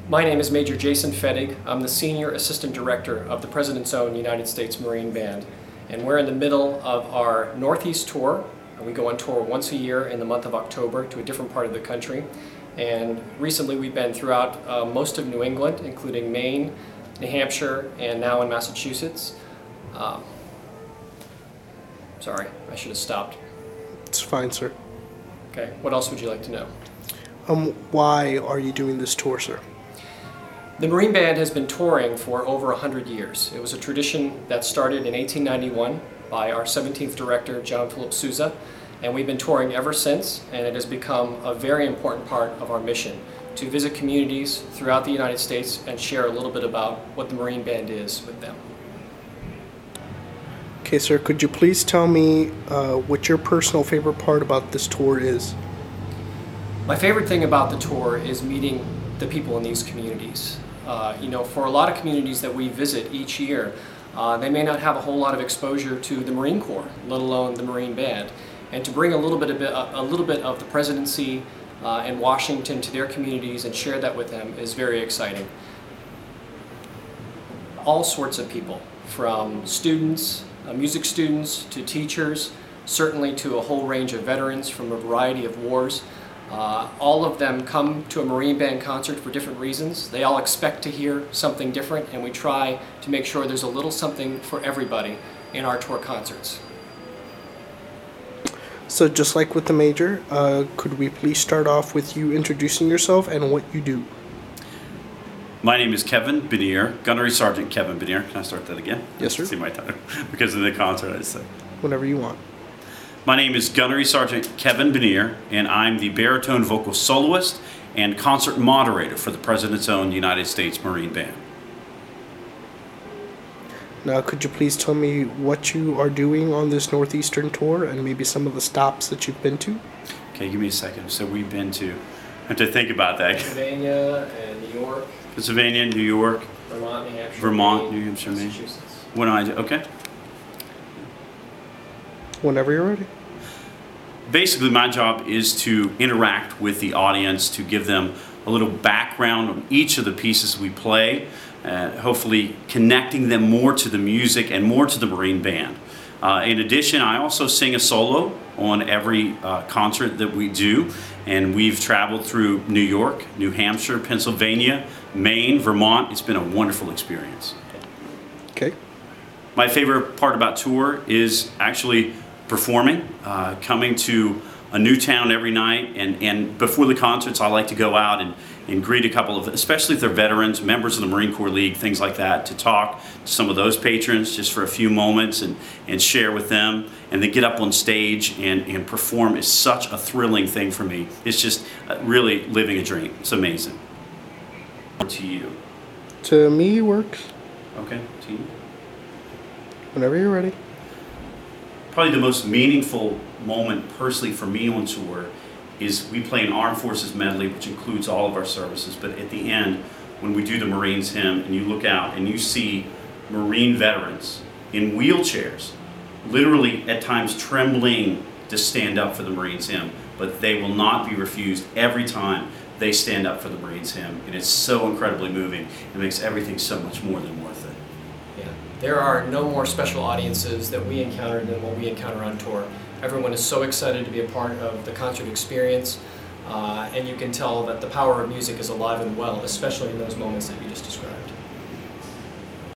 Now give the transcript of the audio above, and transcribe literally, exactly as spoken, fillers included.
My name is Major Jason Fettig. I'm the Senior Assistant Director of the President's Own United States Marine Band, and we're in the middle of our Northeast tour. We go on tour once a year in the month of October to a different part of the country, and recently we've been throughout uh, most of New England, including Maine, New Hampshire, and now in Massachusetts. Um, sorry, I should have stopped. It's fine, sir. Okay, what else would you like to know? Um, why are you doing this tour, sir? The Marine Band has been touring for over one hundred years. It was a tradition that started in eighteen ninety-one by our seventeenth director, John Philip Sousa, and we've been touring ever since, and it has become a very important part of our mission to visit communities throughout the United States and share a little bit about what the Marine Band is with them. Okay, sir, could you please tell me uh, what your personal favorite part about this tour is? My favorite thing about the tour is meeting the people in these communities. Uh, you know, for a lot of communities that we visit each year, uh, they may not have a whole lot of exposure to the Marine Corps, let alone the Marine Band. And to bring a little bit of, a little bit of the presidency uh, and Washington to their communities and share that with them is very exciting. All sorts of people, from students, uh, music students, to teachers, certainly to a whole range of veterans from a variety of wars. Uh, all of them come to a Marine Band concert for different reasons. They all expect to hear something different, and we try to make sure there's a little something for everybody in our tour concerts. So just like with the Major, uh, could we please start off with you introducing yourself and what you do? My name is Kevin Benier, Gunnery Sergeant Kevin Benier. Can I start that again? Yes, sir. See my title because of the concert I said. Whenever you want. My name is Gunnery Sergeant Kevin Benier, and I'm the baritone vocal soloist and concert moderator for the President's Own United States Marine Band. Now, could you please tell me what you are doing on this Northeastern tour and maybe some of the stops that you've been to? Okay, give me a second. So we've been to, I have to think about that. Pennsylvania and New York. Pennsylvania, New York. Vermont, New Hampshire, Vermont, Maine, New Hampshire, Maine. Massachusetts. When I do, okay. Whenever you're ready. Basically, my job is to interact with the audience, to give them a little background on each of the pieces we play, uh, hopefully connecting them more to the music and more to the Marine Band. Uh, in addition, I also sing a solo on every uh, concert that we do, and we've traveled through New York, New Hampshire, Pennsylvania, Maine, Vermont. It's been a wonderful experience. Okay. My favorite part about tour is actually performing, uh, coming to a new town every night, and, and before the concerts I like to go out and, and greet a couple of, especially if they're veterans, members of the Marine Corps League, things like that, to talk to some of those patrons just for a few moments and, and share with them, and then get up on stage and, and perform is such a thrilling thing for me. It's just really living a dream. It's amazing. To you. To me, works. Okay, to you. Whenever you're ready. Probably the most meaningful moment personally for me on tour is we play an Armed Forces medley, which includes all of our services, but at the end, when we do the Marines hymn and you look out and you see Marine veterans in wheelchairs, literally at times trembling to stand up for the Marines hymn, but they will not be refused every time they stand up for the Marines hymn, and it's so incredibly moving. It makes everything so much more than worth it. There are no more special audiences that we encounter than what we encounter on tour. Everyone is so excited to be a part of the concert experience, uh, and you can tell that the power of music is alive and well, especially in those moments that you just described.